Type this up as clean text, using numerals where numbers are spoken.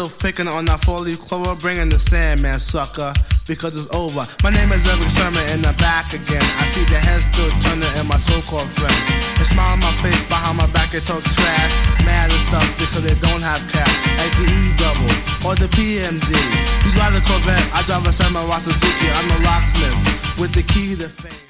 still picking on that four-leaf clover, bringing the Sandman, sucker, because it's over. My name is Eric Sherman, and I'm back again. I see the heads still turning and my so-called friends. They smile on my face, behind my back they talk trash, mad and stuff because they don't have cash. Like the E-double or the PMD. You drive the Corvette, I drive a Samurai Suzuki. I'm a locksmith with the key to fame.